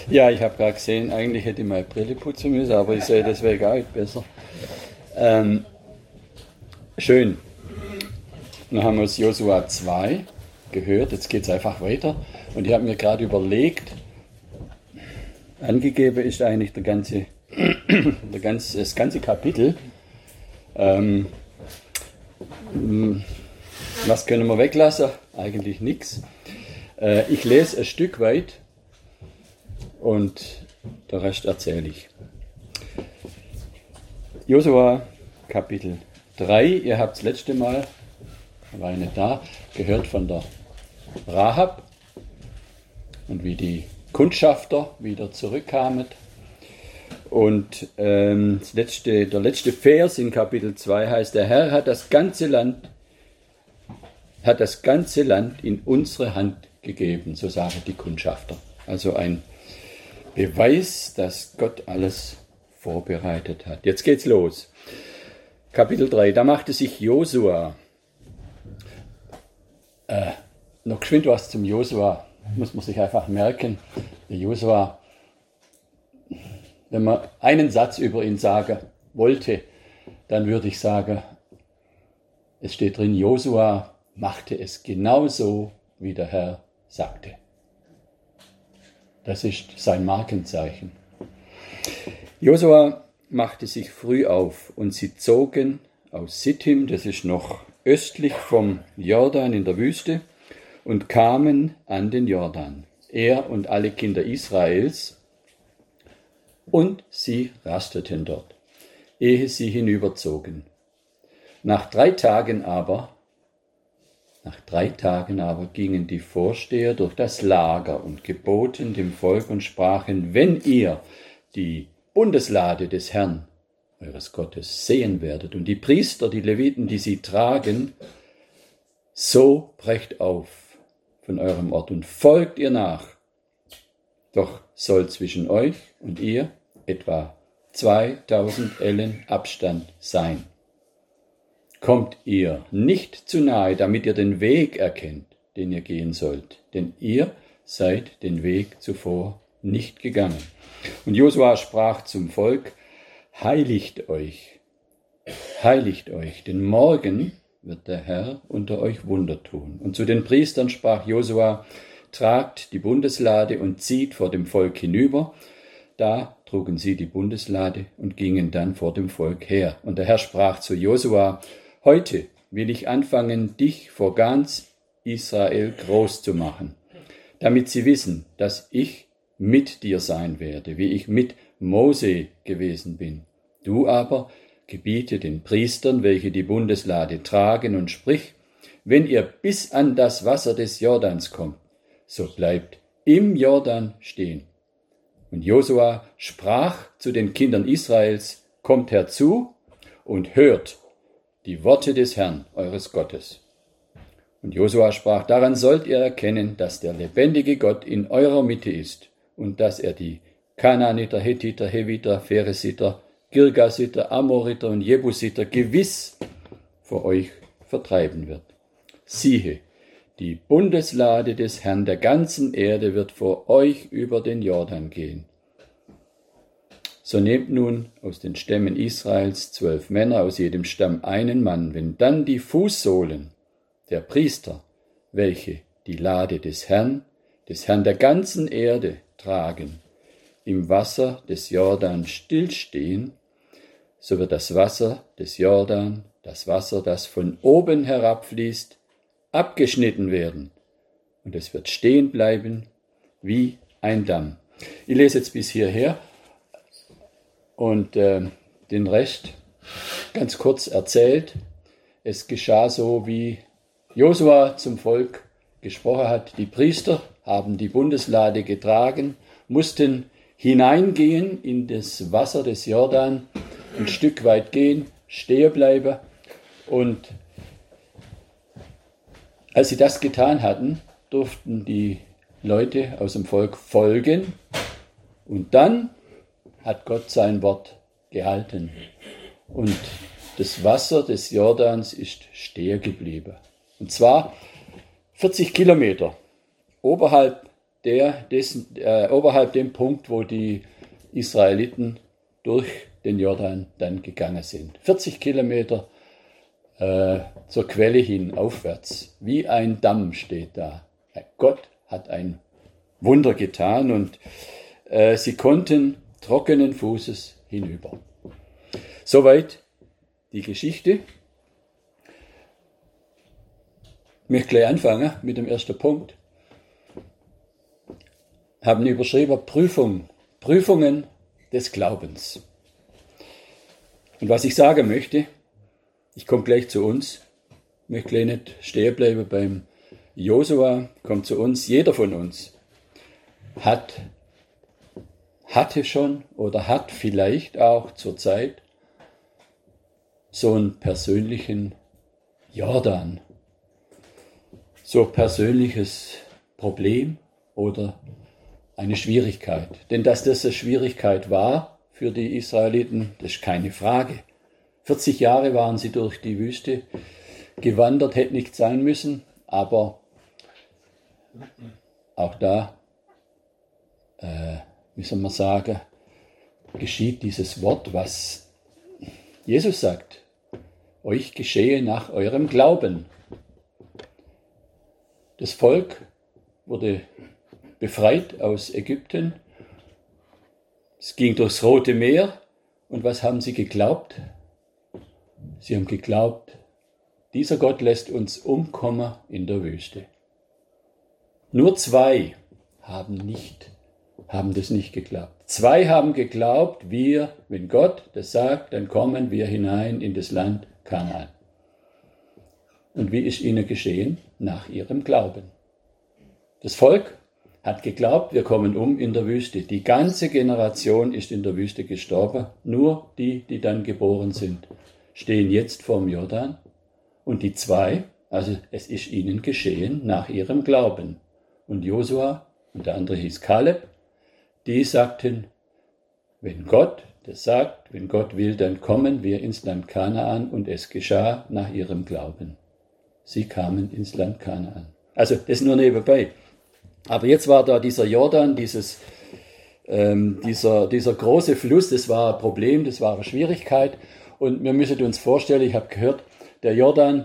Ja, ich habe gerade gesehen, eigentlich hätte ich meine Brille putzen müssen, aber ich sehe deswegen auch nicht besser. Schön. Dann haben wir aus Josua 2 gehört, jetzt geht es einfach weiter. Und ich habe mir gerade überlegt, angegeben ist eigentlich das ganze Kapitel. Was können wir weglassen? Eigentlich nichts. Ich lese ein Stück weit und der Rest erzähle ich. Josua Kapitel 3, ihr habt das letzte Mal, war ich nicht da, gehört von der Rahab und wie die Kundschafter wieder zurückkamen. Und der letzte Vers in Kapitel 2 heißt, der Herr hat das ganze Land in unsere Hand gegeben, so sagen die Kundschafter. Also ein Beweis, dass Gott alles vorbereitet hat. Jetzt geht's los. Kapitel 3, da machte sich Josua, noch geschwind was zum Josua, muss man sich einfach merken. Der Josua, wenn man einen Satz über ihn sagen wollte, dann würde ich sagen, es steht drin, Josua machte es genauso, wie der Herr sagte. Das ist sein Markenzeichen. Josua machte sich früh auf und sie zogen aus Sittim, das ist noch östlich vom Jordan in der Wüste, und kamen an den Jordan, er und alle Kinder Israels, und sie rasteten dort, ehe sie hinüberzogen. Nach drei Tagen aber gingen die Vorsteher durch das Lager und geboten dem Volk und sprachen, wenn ihr die Bundeslade des Herrn, eures Gottes, sehen werdet und die Priester, die Leviten, die sie tragen, so brecht auf von eurem Ort und folgt ihr nach. Doch soll zwischen euch und ihr etwa 2000 Ellen Abstand sein. Kommt ihr nicht zu nahe, damit ihr den Weg erkennt, den ihr gehen sollt, denn ihr seid den Weg zuvor nicht gegangen. Und Josua sprach zum Volk, heiligt euch, denn morgen wird der Herr unter euch Wunder tun. Und zu den Priestern sprach Josua, tragt die Bundeslade und zieht vor dem Volk hinüber. Da trugen sie die Bundeslade und gingen dann vor dem Volk her. Und der Herr sprach zu Josua, heute will ich anfangen, dich vor ganz Israel groß zu machen, damit sie wissen, dass ich mit dir sein werde, wie ich mit Mose gewesen bin. Du aber gebiete den Priestern, welche die Bundeslade tragen, und sprich, wenn ihr bis an das Wasser des Jordans kommt, so bleibt im Jordan stehen. Und Josua sprach zu den Kindern Israels, kommt herzu und hört die Worte des Herrn, eures Gottes. Und Josua sprach, daran sollt ihr erkennen, dass der lebendige Gott in eurer Mitte ist und dass er die Kanaaniter, Hethiter, Heviter, Pheresiter, Girgasiter, Amoriter und Jebusiter gewiss vor euch vertreiben wird. Siehe, die Bundeslade des Herrn der ganzen Erde wird vor euch über den Jordan gehen. So nehmt nun aus den Stämmen Israels 12 Männer, aus jedem Stamm einen Mann, wenn dann die Fußsohlen der Priester, welche die Lade des Herrn der ganzen Erde tragen, im Wasser des Jordan stillstehen, so wird das Wasser des Jordan, das Wasser, das von oben herabfließt, abgeschnitten werden, und es wird stehen bleiben wie ein Damm. Ich lese jetzt bis hierher und den Rest ganz kurz erzählt. Es geschah so, wie Josua zum Volk gesprochen hat. Die Priester haben die Bundeslade getragen, mussten hineingehen in das Wasser des Jordan, ein Stück weit gehen, stehen bleiben, und als sie das getan hatten, durften die Leute aus dem Volk folgen, und dann hat Gott sein Wort gehalten und das Wasser des Jordans ist stehen geblieben. Und zwar 40 Kilometer oberhalb oberhalb dem Punkt, wo die Israeliten durch den Jordan dann gegangen sind. 40 Kilometer zur Quelle hin, aufwärts. Wie ein Damm steht da. Gott hat ein Wunder getan und sie konnten trockenen Fußes hinüber. Soweit die Geschichte. Ich möchte gleich anfangen mit dem ersten Punkt. Haben überschrieben Prüfungen des Glaubens. Und was ich sagen möchte, ich komme gleich zu uns, ich möchte gleich nicht stehen bleiben beim Josua, kommt zu uns, jeder von uns hatte schon oder hat vielleicht auch zurzeit so einen persönlichen Jordan, so ein persönliches Problem oder eine Schwierigkeit. Denn dass das eine Schwierigkeit war für die Israeliten, das ist keine Frage. 40 Jahre waren sie durch die Wüste gewandert, hätte nicht sein müssen, aber auch da, wie soll man sagen, geschieht dieses Wort, was Jesus sagt. Euch geschehe nach eurem Glauben. Das Volk wurde befreit aus Ägypten. Es ging durchs Rote Meer. Und was haben sie geglaubt? Sie haben geglaubt, dieser Gott lässt uns umkommen in der Wüste. Nur 2 haben das nicht geglaubt. 2 haben geglaubt, wenn Gott das sagt, dann kommen wir hinein in das Land Kanaan. Und wie ist ihnen geschehen? Nach ihrem Glauben. Das Volk hat geglaubt, wir kommen um in der Wüste. Die ganze Generation ist in der Wüste gestorben. Nur die, die dann geboren sind, stehen jetzt vorm Jordan. Und die 2, also es ist ihnen geschehen nach ihrem Glauben. Und Josua und der andere hieß Kaleb, die sagten, wenn Gott das sagt, wenn Gott will, dann kommen wir ins Land Kanaan, und es geschah nach ihrem Glauben. Sie kamen ins Land Kanaan. Also das nur nebenbei. Aber jetzt war da dieser Jordan, dieser große Fluss, das war ein Problem, das war eine Schwierigkeit. Und wir müssen uns vorstellen, ich habe gehört, der Jordan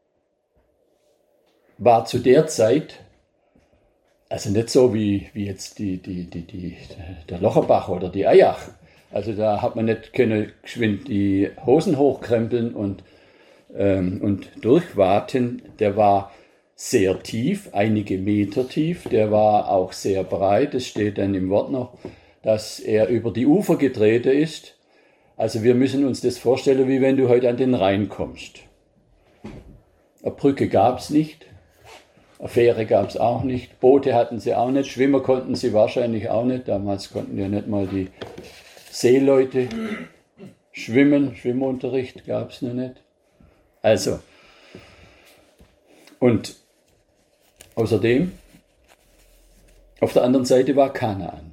war zu der Zeit, also nicht so wie jetzt der Locherbach oder die Eyach. Also da hat man nicht können geschwind die Hosen hochkrempeln und durchwaten. Der war sehr tief, einige Meter tief. Der war auch sehr breit. Es steht dann im Wort noch, dass er über die Ufer getreten ist. Also wir müssen uns das vorstellen, wie wenn du heute an den Rhein kommst. Eine Brücke gab es nicht. Eine Fähre gab es auch nicht. Boote hatten sie auch nicht. Schwimmer konnten sie wahrscheinlich auch nicht. Damals konnten ja nicht mal die Seeleute schwimmen. Schwimmunterricht gab es noch nicht. Also, und außerdem, auf der anderen Seite war Kanaan.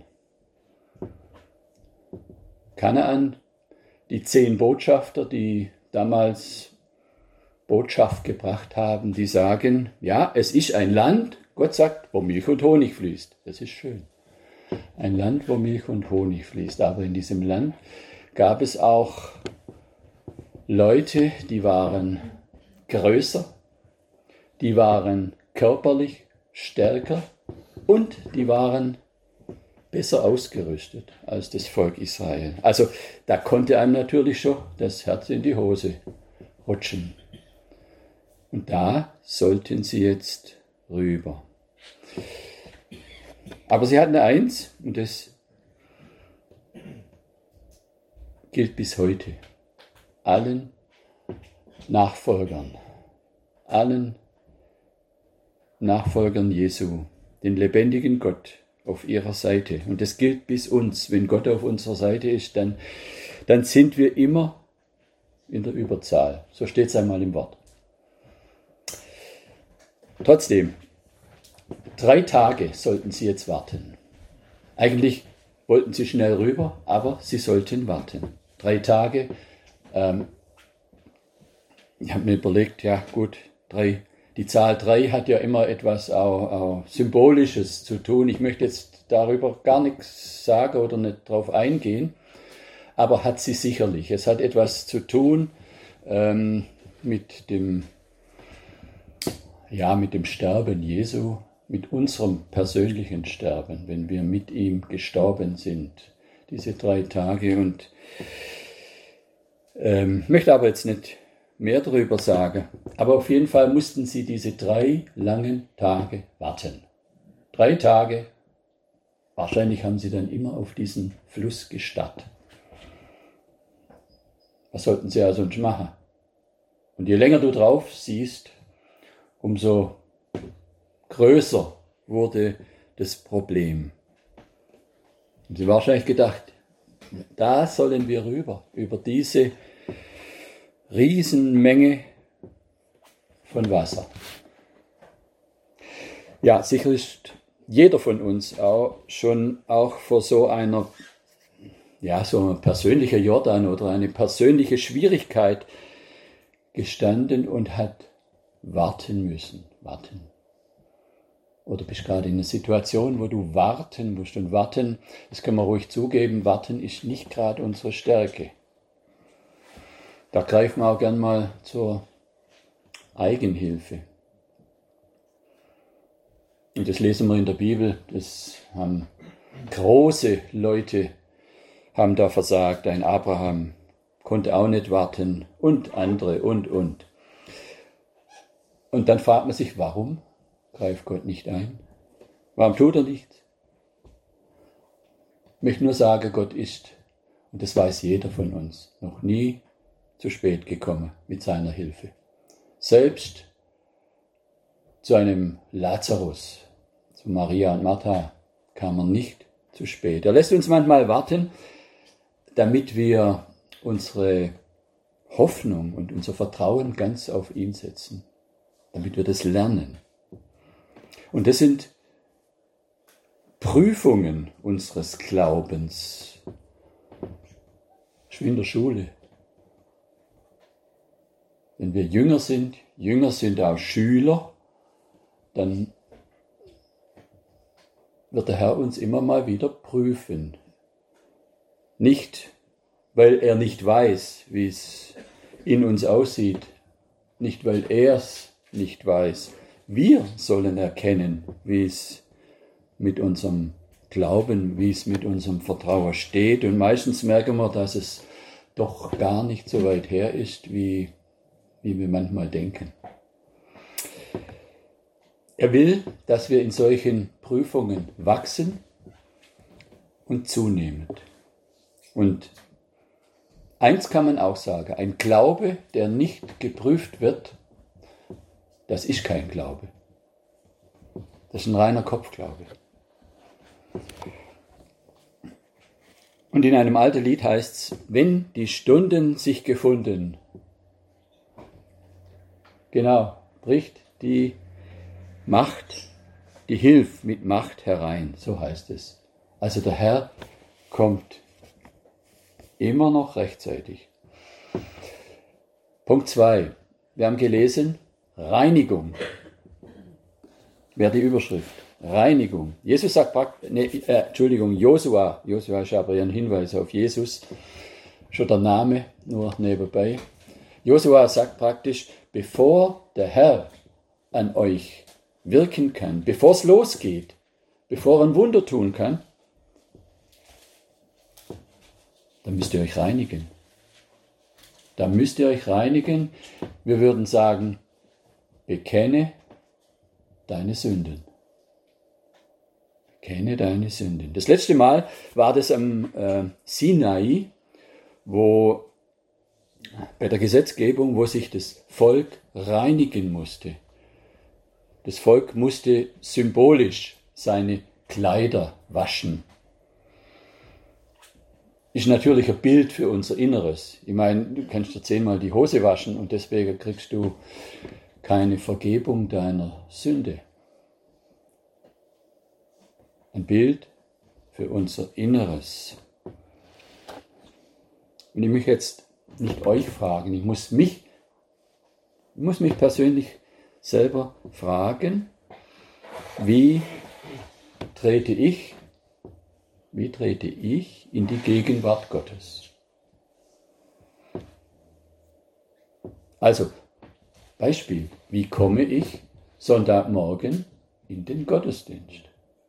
Kanaan, die 10 Botschafter, die damals Botschaft gebracht haben, die sagen, ja, es ist ein Land, Gott sagt, wo Milch und Honig fließt. Das ist schön. Ein Land, wo Milch und Honig fließt. Aber in diesem Land gab es auch Leute, die waren größer, die waren körperlich stärker und die waren besser ausgerüstet als das Volk Israel. Also da konnte einem natürlich schon das Herz in die Hose rutschen. Und da sollten sie jetzt rüber. Aber sie hatten eins, und das gilt bis heute. Allen Nachfolgern Jesu, den lebendigen Gott auf ihrer Seite. Und das gilt bis uns. Wenn Gott auf unserer Seite ist, dann sind wir immer in der Überzahl. So steht es einmal im Wort. Trotzdem, 3 Tage sollten sie jetzt warten. Eigentlich wollten sie schnell rüber, aber sie sollten warten. 3 Tage. Ich habe mir überlegt, ja gut, 3 Die Zahl 3 hat ja immer etwas auch Symbolisches zu tun. Ich möchte jetzt darüber gar nichts sagen oder nicht drauf eingehen, aber hat sie sicherlich. Es hat etwas zu tun mit dem Sterben Jesu, mit unserem persönlichen Sterben, wenn wir mit ihm gestorben sind, diese 3 Tage. Und möchte aber jetzt nicht mehr darüber sagen. Aber auf jeden Fall mussten sie diese 3 langen Tage warten. 3 Tage, wahrscheinlich haben sie dann immer auf diesen Fluss gestarrt. Was sollten sie also sonst machen? Und je länger du drauf siehst, umso größer wurde das Problem. Und sie wahrscheinlich gedacht, da sollen wir rüber, über diese Riesenmenge von Wasser. Ja, sicher ist jeder von uns auch vor so einer, so ein persönlicher Jordan oder eine persönliche Schwierigkeit gestanden und hat warten müssen. Oder bist gerade in einer Situation, wo du warten musst. Und warten, das können wir ruhig zugeben, warten ist nicht gerade unsere Stärke. Da greifen wir auch gern mal zur Eigenhilfe. Und das lesen wir in der Bibel, das haben große Leute haben da versagt. Ein Abraham konnte auch nicht warten und andere und. Und dann fragt man sich, warum greift Gott nicht ein? Warum tut er nichts? Ich möchte nur sagen, Gott ist, und das weiß jeder von uns, noch nie zu spät gekommen mit seiner Hilfe. Selbst zu einem Lazarus, zu Maria und Martha, kam er nicht zu spät. Er lässt uns manchmal warten, damit wir unsere Hoffnung und unser Vertrauen ganz auf ihn setzen, damit wir das lernen. Und das sind Prüfungen unseres Glaubens. Schon in der Schule. Wenn wir Jünger sind auch Schüler, dann wird der Herr uns immer mal wieder prüfen. Nicht, weil er nicht weiß, wie es in uns aussieht, nicht, weil er es nicht weiß. Wir sollen erkennen, wie es mit unserem Glauben, wie es mit unserem Vertrauen steht. Und meistens merken wir, dass es doch gar nicht so weit her ist, wie wir manchmal denken. Er will, dass wir in solchen Prüfungen wachsen und zunehmen. Und eins kann man auch sagen, ein Glaube, der nicht geprüft wird, das ist kein Glaube. Das ist ein reiner Kopfglaube. Und in einem alten Lied heißt es, wenn die Stunden sich gefunden, genau, bricht die Macht, die Hilfe mit Macht herein, so heißt es. Also der Herr kommt immer noch rechtzeitig. Punkt 2. Wir haben gelesen, Reinigung. Wäre die Überschrift. Reinigung. Josua ist aber ein Hinweis auf Jesus. Schon der Name, nur nebenbei. Josua sagt praktisch, bevor der Herr an euch wirken kann, bevor es losgeht, bevor er ein Wunder tun kann, dann müsst ihr euch reinigen. Wir würden sagen, bekenne deine Sünden. Bekenne deine Sünden. Das letzte Mal war das am Sinai, wo bei der Gesetzgebung, wo sich das Volk reinigen musste. Das Volk musste symbolisch seine Kleider waschen. Ist natürlich ein Bild für unser Inneres. Ich meine, du kannst dir 10-mal die Hose waschen und deswegen kriegst du keine Vergebung deiner Sünde. Ein Bild für unser Inneres. Und ich möchte jetzt nicht euch fragen, ich muss mich persönlich selber fragen, wie trete ich in die Gegenwart Gottes? Also, Beispiel, wie komme ich Sonntagmorgen in den Gottesdienst?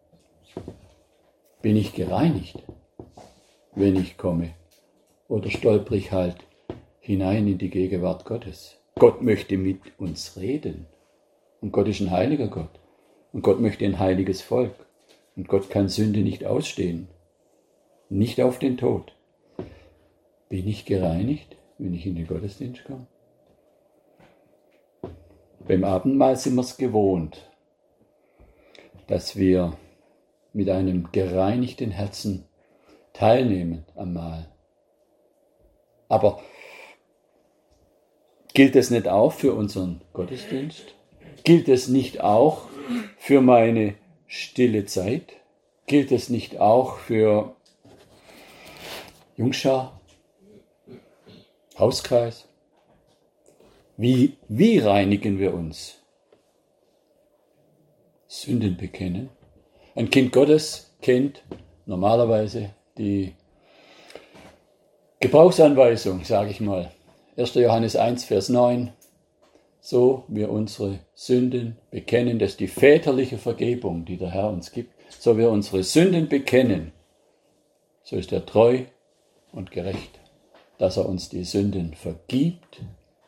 Bin ich gereinigt, wenn ich komme? Oder stolper ich halt hinein in die Gegenwart Gottes? Gott möchte mit uns reden. Und Gott ist ein heiliger Gott. Und Gott möchte ein heiliges Volk. Und Gott kann Sünde nicht ausstehen. Nicht auf den Tod. Bin ich gereinigt, wenn ich in den Gottesdienst komme? Beim Abendmahl sind wir es gewohnt, dass wir mit einem gereinigten Herzen teilnehmen am Mahl. Aber gilt es nicht auch für unseren Gottesdienst? Gilt es nicht auch für meine stille Zeit? Gilt es nicht auch für Jungschar, Hauskreis? Wie reinigen wir uns? Sünden bekennen. Ein Kind Gottes kennt normalerweise die Gebrauchsanweisung, sage ich mal. 1. Johannes 1, Vers 9. So wir unsere Sünden bekennen, das ist die väterliche Vergebung, die der Herr uns gibt. So wir unsere Sünden bekennen, so ist er treu und gerecht, dass er uns die Sünden vergibt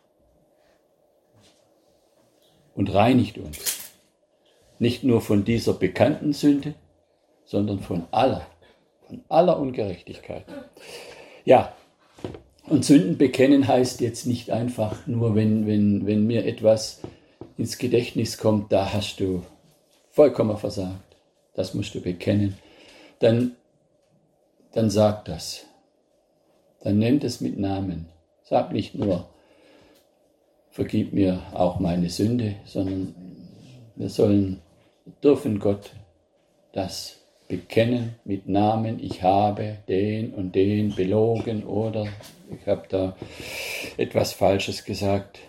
und reinigt uns. Nicht nur von dieser bekannten Sünde, sondern von aller Ungerechtigkeit. Ja, und Sünden bekennen heißt jetzt nicht einfach nur, wenn mir etwas ins Gedächtnis kommt, da hast du vollkommen versagt. Das musst du bekennen. Dann sag das. Dann nennt es mit Namen. Sag nicht nur, vergib mir auch meine Sünde, sondern wir dürfen Gott das bekennen mit Namen. Ich habe den und den belogen oder ich habe da etwas Falsches gesagt.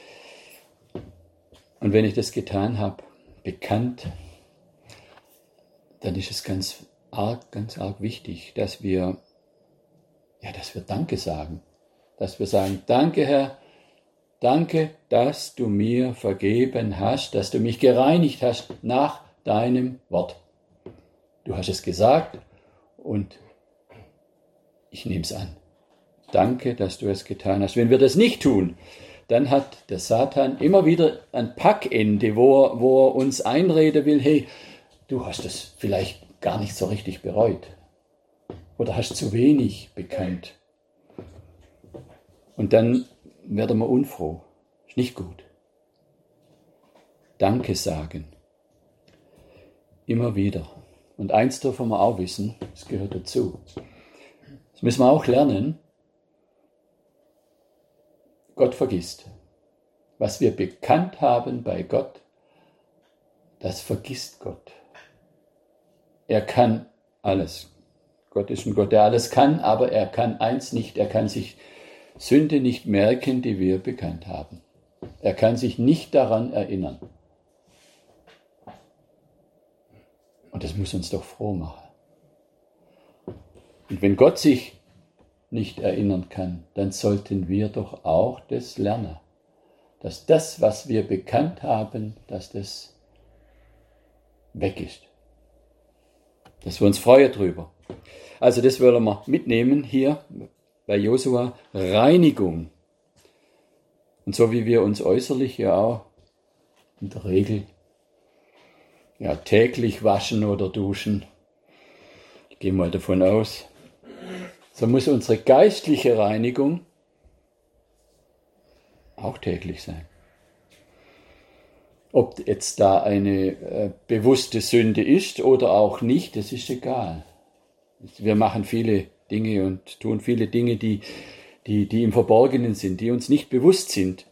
Und wenn ich das getan habe, bekannt, dann ist es ganz arg wichtig, dass wir Danke sagen. Dass wir sagen, danke Herr, danke, dass du mir vergeben hast, dass du mich gereinigt hast nach deinem Wort. Du hast es gesagt und ich nehme es an. Danke, dass du es getan hast. Wenn wir das nicht tun, dann hat der Satan immer wieder ein Packende, wo er uns einreden will, hey, du hast es vielleicht gar nicht so richtig bereut oder hast zu wenig bekannt. Und dann werden wir unfroh. Ist nicht gut. Danke sagen. Immer wieder. Und eins dürfen wir auch wissen, das gehört dazu. Das müssen wir auch lernen. Gott vergisst. Was wir bekannt haben bei Gott, das vergisst Gott. Er kann alles. Gott ist ein Gott, der alles kann, aber er kann eins nicht, er kann sich Sünde nicht merken, die wir bekannt haben. Er kann sich nicht daran erinnern. Und das muss uns doch froh machen. Und wenn Gott sich nicht erinnern kann, dann sollten wir doch auch das lernen. Dass das, was wir bekannt haben, dass das weg ist. Dass wir uns freuen drüber. Also das wollen wir mitnehmen hier bei Josua. Reinigung. Und so wie wir uns äußerlich ja auch in der Regel täglich waschen oder duschen. Ich gehe mal davon aus. So muss unsere geistliche Reinigung auch täglich sein. Ob jetzt da eine bewusste Sünde ist oder auch nicht, das ist egal. Wir machen viele Dinge und tun viele Dinge, die im Verborgenen sind, die uns nicht bewusst sind.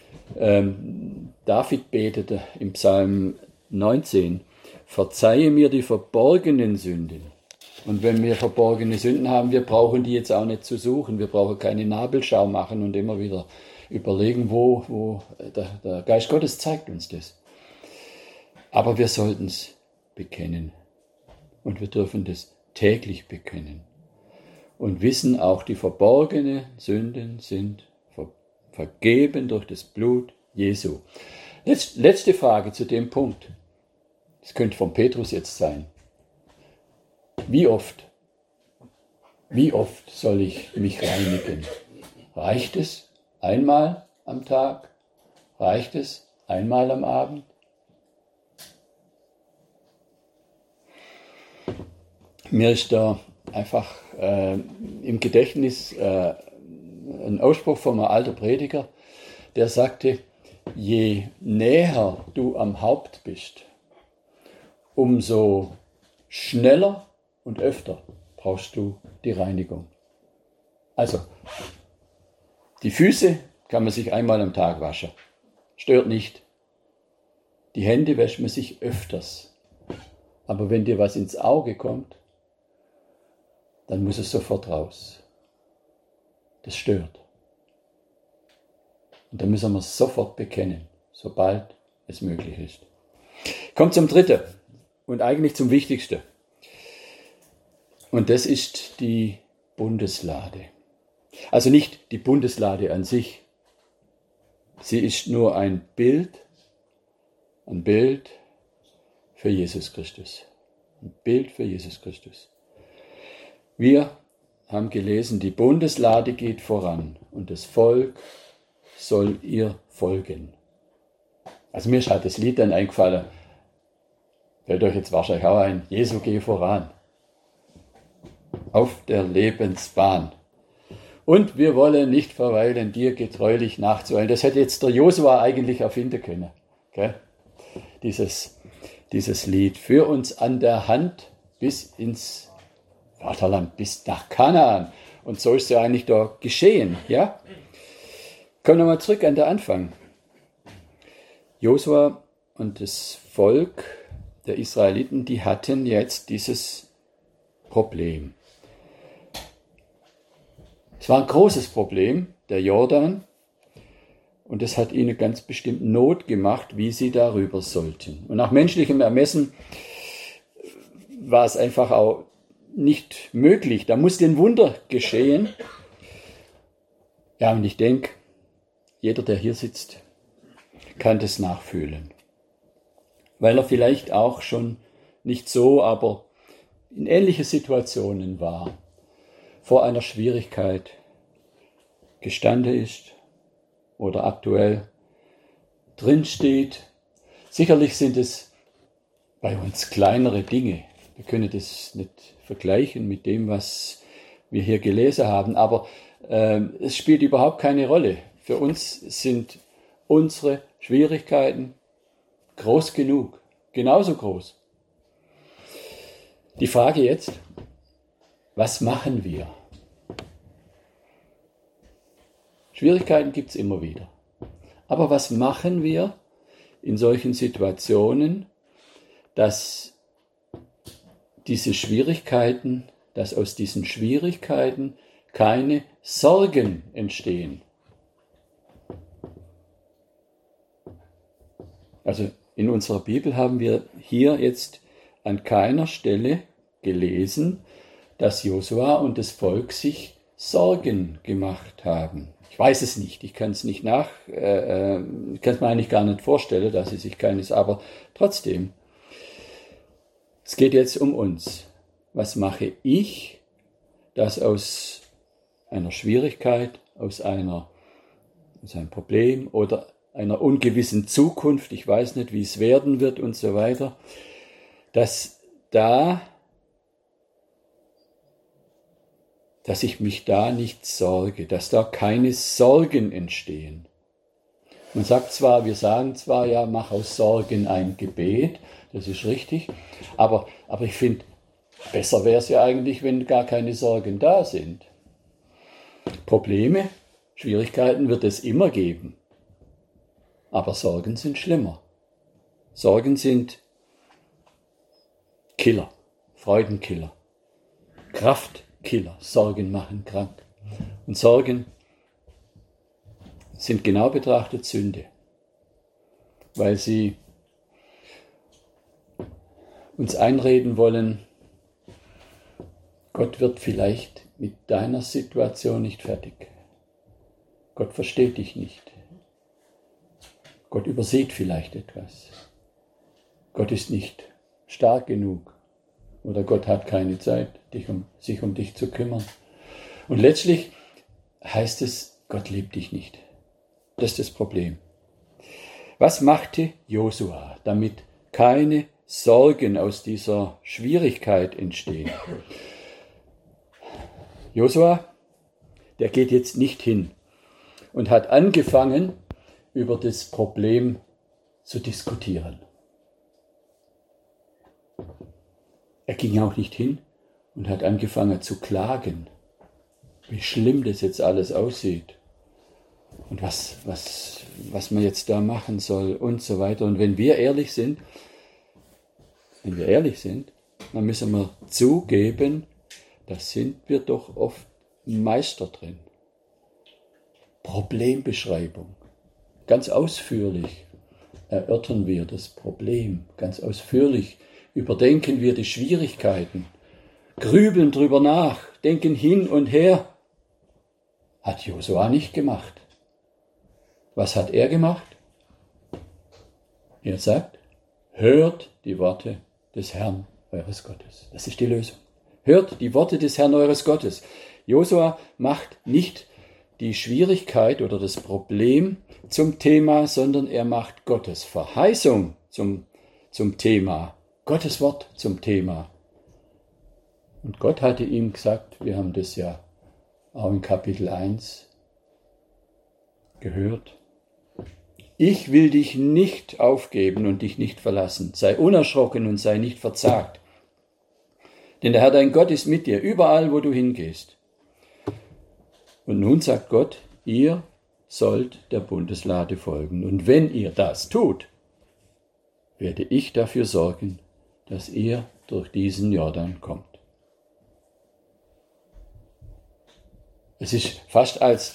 David betete im Psalm 19, verzeihe mir die verborgenen Sünden. Und wenn wir verborgene Sünden haben, wir brauchen die jetzt auch nicht zu suchen. Wir brauchen keine Nabelschau machen und immer wieder überlegen, wo der Geist Gottes zeigt uns das. Aber wir sollten es bekennen. Und wir dürfen das täglich bekennen. Und wissen, auch die verborgenen Sünden sind vergeben durch das Blut Jesu. Letzte Frage zu dem Punkt. Das könnte von Petrus jetzt sein. Wie oft soll ich mich reinigen? Reicht es einmal am Tag? Reicht es einmal am Abend? Mir ist da einfach im Gedächtnis ein Ausspruch von einem alten Prediger, der sagte, je näher du am Haupt bist, umso schneller und öfter brauchst du die Reinigung. Also, die Füße kann man sich einmal am Tag waschen. Stört nicht. Die Hände wäscht man sich öfters. Aber wenn dir was ins Auge kommt, dann muss es sofort raus. Das stört. Und dann müssen wir es sofort bekennen, sobald es möglich ist. Kommt zum dritten und eigentlich zum wichtigsten. Und das ist die Bundeslade. Also nicht die Bundeslade an sich. Sie ist nur ein Bild für Jesus Christus. Ein Bild für Jesus Christus. Wir haben gelesen, die Bundeslade geht voran und das Volk soll ihr folgen. Also mir ist halt das Lied dann eingefallen, fällt euch jetzt wahrscheinlich auch ein, Jesu geh voran. Auf der Lebensbahn. Und wir wollen nicht verweilen, dir getreulich nachzueilen. Das hätte jetzt der Josua eigentlich erfinden können. Gell? Dieses Lied. Für uns an der Hand bis ins Vaterland, bis nach Kanaan. Und so ist ja eigentlich da geschehen. Ja? Kommen wir mal zurück an den Anfang. Josua und das Volk der Israeliten, die hatten jetzt dieses Problem. Es war ein großes Problem, der Jordan, und es hat ihnen ganz bestimmt Not gemacht, wie sie darüber sollten. Und nach menschlichem Ermessen war es einfach auch nicht möglich. Da musste ein Wunder geschehen. Ja, und ich denke, jeder, der hier sitzt, kann das nachfühlen. Weil er vielleicht auch schon nicht so, aber in ähnliche Situationen war, vor einer Schwierigkeit gestanden ist oder aktuell drinsteht. Sicherlich sind es bei uns kleinere Dinge. Wir können das nicht vergleichen mit dem, was wir hier gelesen haben, aber es spielt überhaupt keine Rolle. Für uns sind unsere Schwierigkeiten groß genug, genauso groß. Die Frage jetzt, was machen wir? Schwierigkeiten gibt es immer wieder. Aber was machen wir in solchen Situationen, dass aus diesen Schwierigkeiten keine Sorgen entstehen? Also in unserer Bibel haben wir hier jetzt an keiner Stelle gelesen, dass Josua und das Volk sich Sorgen gemacht haben. Ich weiß es nicht, ich kann es nicht ich kann es mir eigentlich gar nicht vorstellen, dass sie sich keines, aber trotzdem, es geht jetzt um uns. Was mache ich, dass aus einer Schwierigkeit, aus einem Problem oder einer ungewissen Zukunft, ich weiß nicht, wie es werden wird und so weiter, dass ich mich da nicht sorge, dass da keine Sorgen entstehen. Wir sagen zwar, ja, mach aus Sorgen ein Gebet, das ist richtig, aber ich finde, besser wäre es ja eigentlich, wenn gar keine Sorgen da sind. Probleme, Schwierigkeiten wird es immer geben, aber Sorgen sind schlimmer. Sorgen sind Killer, Freudenkiller, Kraftkiller. Sorgen machen krank. Und Sorgen sind genau betrachtet Sünde, weil sie uns einreden wollen, Gott wird vielleicht mit deiner Situation nicht fertig. Gott versteht dich nicht. Gott übersieht vielleicht etwas. Gott ist nicht stark genug oder Gott hat keine Zeit, sich um dich zu kümmern. Und letztlich heißt es, Gott liebt dich nicht. Das ist das Problem. Was machte Josua, damit keine Sorgen aus dieser Schwierigkeit entstehen? Josua, der geht jetzt nicht hin und hat angefangen, über das Problem zu diskutieren. Er ging auch nicht hin und hat angefangen zu klagen, wie schlimm das jetzt alles aussieht und was man jetzt da machen soll und so weiter. Und wenn wir ehrlich sind, dann müssen wir zugeben, da sind wir doch oft Meister drin. Problembeschreibung. Ganz ausführlich erörtern wir das Problem. Ganz ausführlich überdenken wir die Schwierigkeiten. Grübeln drüber nach, denken hin und her. Hat Josua nicht gemacht. Was hat er gemacht? Er sagt, hört die Worte des Herrn eures Gottes. Das ist die Lösung. Hört die Worte des Herrn eures Gottes. Josua macht nicht die Schwierigkeit oder das Problem zum Thema, sondern er macht Gottes Verheißung zum Thema, Gottes Wort zum Thema. Und Gott hatte ihm gesagt, wir haben das ja auch in Kapitel 1 gehört, ich will dich nicht aufgeben und dich nicht verlassen. Sei unerschrocken und sei nicht verzagt. Denn der Herr dein Gott ist mit dir, überall, wo du hingehst. Und nun sagt Gott, ihr sollt der Bundeslade folgen. Und wenn ihr das tut, werde ich dafür sorgen, dass ihr durch diesen Jordan kommt. Es ist fast als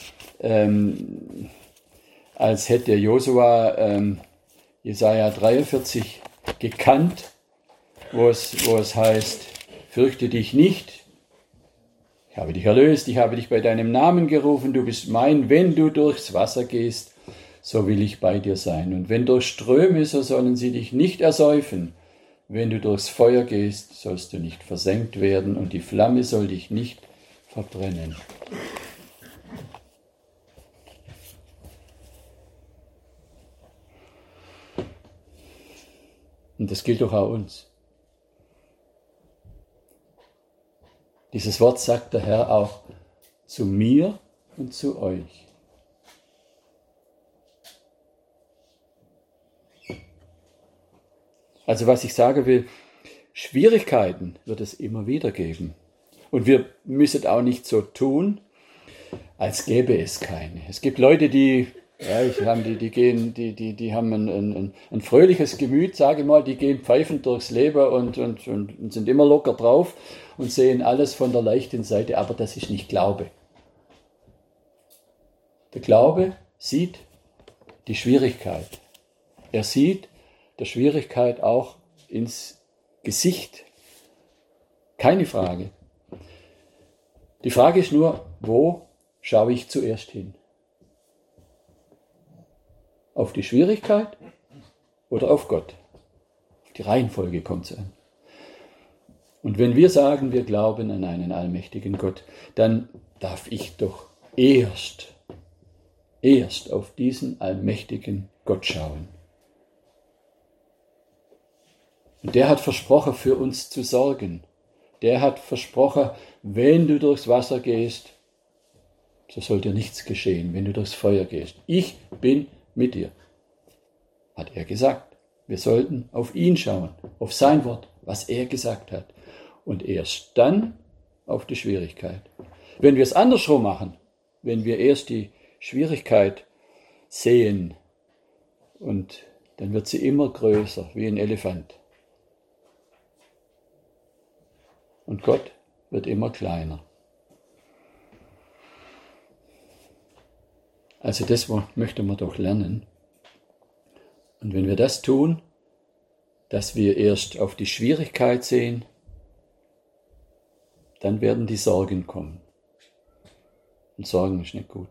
hätte Josua Jesaja 43 gekannt, wo es heißt, fürchte dich nicht, ich habe dich erlöst, ich habe dich bei deinem Namen gerufen, du bist mein, wenn du durchs Wasser gehst, so will ich bei dir sein. Und wenn durch Ströme, so sollen sie dich nicht ersäufen. Wenn du durchs Feuer gehst, sollst du nicht versenkt werden und die Flamme soll dich nicht verbrennen. Und das gilt doch auch uns. Dieses Wort sagt der Herr auch zu mir und zu euch. Also was ich sagen will, Schwierigkeiten wird es immer wieder geben. Und wir müssen auch nicht so tun, als gäbe es keine. Es gibt Leute, die haben ein fröhliches Gemüt, sage ich mal, die gehen pfeifend durchs Leben und sind immer locker drauf und sehen alles von der leichten Seite, aber das ist nicht Glaube. Der Glaube sieht die Schwierigkeit. Er sieht der Schwierigkeit auch ins Gesicht. Keine Frage. Die Frage ist nur, wo schaue ich zuerst hin? Auf die Schwierigkeit oder auf Gott? Auf die Reihenfolge kommt es an. Und wenn wir sagen, wir glauben an einen allmächtigen Gott, dann darf ich doch erst auf diesen allmächtigen Gott schauen. Und der hat versprochen, für uns zu sorgen. Der hat versprochen, wenn du durchs Wasser gehst, so soll dir nichts geschehen, wenn du durchs Feuer gehst. Ich bin mit dir, hat er gesagt. Wir sollten auf ihn schauen, auf sein Wort, was er gesagt hat. Und erst dann auf die Schwierigkeit. Wenn wir es andersrum machen, wenn wir erst die Schwierigkeit sehen, und dann wird sie immer größer, wie ein Elefant. Und Gott wird immer kleiner. Also das möchten wir doch lernen. Und wenn wir das tun, dass wir erst auf die Schwierigkeit sehen, dann werden die Sorgen kommen. Und Sorgen ist nicht gut.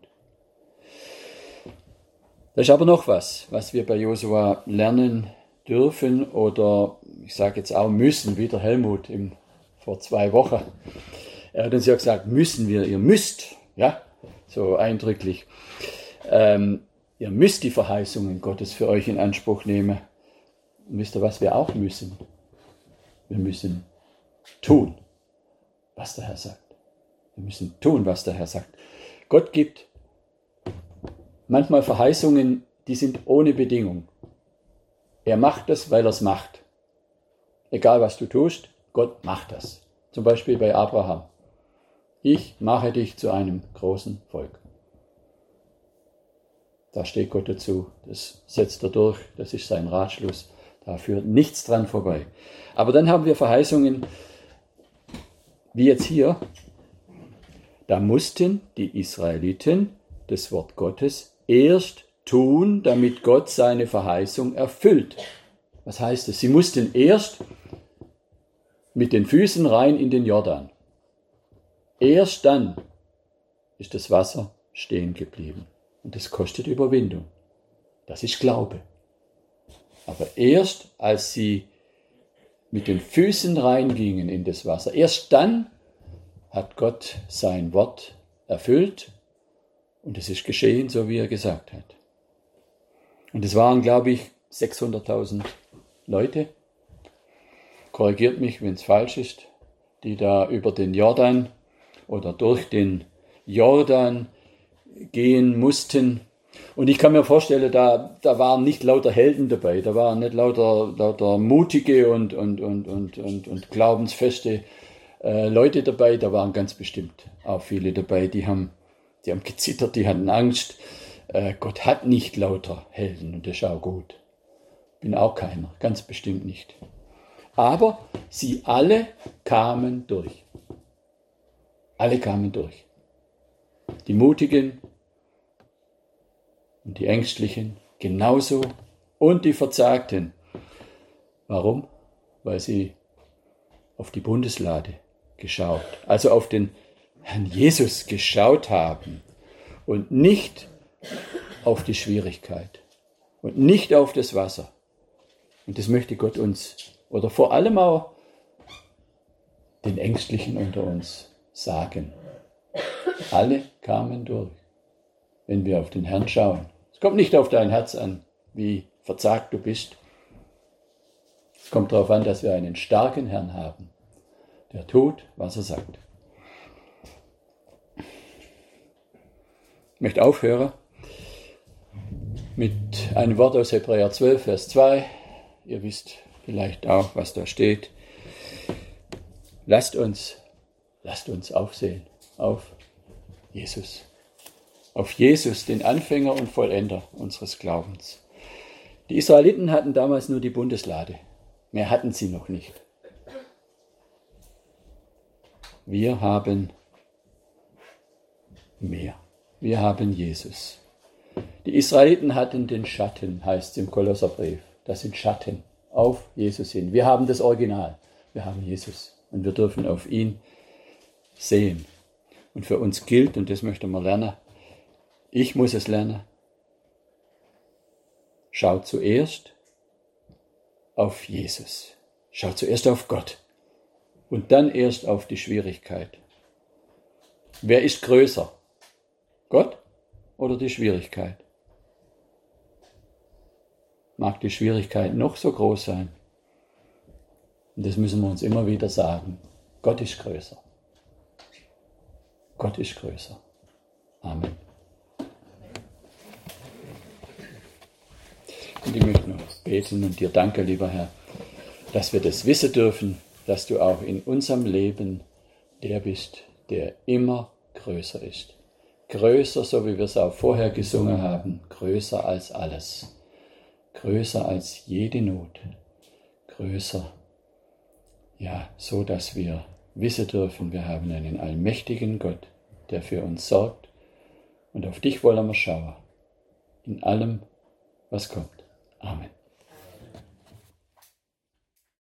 Da ist aber noch was wir bei Josua lernen dürfen oder ich sage jetzt auch müssen, wie der Helmut vor 2 Wochen. Er hat uns ja gesagt, ihr müsst, ja, so eindrücklich. Ihr müsst die Verheißungen Gottes für euch in Anspruch nehmen. Und wisst ihr, was wir auch müssen? Wir müssen tun, was der Herr sagt. Wir müssen tun, was der Herr sagt. Gott gibt manchmal Verheißungen, die sind ohne Bedingung. Er macht das, weil er es macht. Egal was du tust, Gott macht das. Zum Beispiel bei Abraham. Ich mache dich zu einem großen Volk. Da steht Gott dazu, das setzt er durch, das ist sein Ratschluss. Da führt nichts dran vorbei. Aber dann haben wir Verheißungen, wie jetzt hier, da mussten die Israeliten das Wort Gottes erst tun, damit Gott seine Verheißung erfüllt. Was heißt es? Sie mussten erst mit den Füßen rein in den Jordan. Erst dann ist das Wasser stehen geblieben. Und das kostet Überwindung. Das ist Glaube. Aber erst als sie mit den Füßen reingingen in das Wasser, erst dann hat Gott sein Wort erfüllt und es ist geschehen, so wie er gesagt hat. Und es waren, glaube ich, 600.000 Leute, korrigiert mich, wenn es falsch ist, die da über den Jordan oder durch den Jordan gehen mussten. Und ich kann mir vorstellen, da waren nicht lauter Helden dabei, da waren nicht lauter mutige und glaubensfeste Leute dabei, da waren ganz bestimmt auch viele dabei, die haben gezittert, die hatten Angst. Gott hat nicht lauter Helden und das ist auch gut. Bin auch keiner, ganz bestimmt nicht. Aber sie alle kamen durch. Alle kamen durch. Die Mutigen und die Ängstlichen genauso und die Verzagten. Warum? Weil sie auf die Bundeslade geschaut, also auf den Herrn Jesus geschaut haben und nicht auf die Schwierigkeit und nicht auf das Wasser. Und das möchte Gott uns oder vor allem auch den Ängstlichen unter uns sagen. Alle kamen durch, wenn wir auf den Herrn schauen. Es kommt nicht auf dein Herz an, wie verzagt du bist. Es kommt darauf an, dass wir einen starken Herrn haben, der tut, was er sagt. Ich möchte aufhören mit einem Wort aus Hebräer 12, Vers 2. Ihr wisst vielleicht auch, was da steht. Lasst uns aufsehen auf Jesus. Auf Jesus, den Anfänger und Vollender unseres Glaubens. Die Israeliten hatten damals nur die Bundeslade. Mehr hatten sie noch nicht. Wir haben mehr. Wir haben Jesus. Die Israeliten hatten den Schatten, heißt es im Kolosserbrief. Das sind Schatten auf Jesus hin. Wir haben das Original. Wir haben Jesus. Und wir dürfen auf ihn sehen. Und für uns gilt, und das möchten wir lernen, ich muss es lernen, schau zuerst auf Jesus. Schau zuerst auf Gott. Und dann erst auf die Schwierigkeit. Wer ist größer? Gott oder die Schwierigkeit? Mag die Schwierigkeit noch so groß sein. Und das müssen wir uns immer wieder sagen. Gott ist größer. Gott ist größer. Amen. Und ich möchte noch beten und dir danke, lieber Herr, dass wir das wissen dürfen, dass du auch in unserem Leben der bist, der immer größer ist. Größer, so wie wir es auch vorher gesungen haben, größer als alles. Größer als jede Not. Größer, ja, so dass wir wissen dürfen, wir haben einen allmächtigen Gott, der für uns sorgt Und auf dich wollen wir schauen. In allem, was kommt. Amen.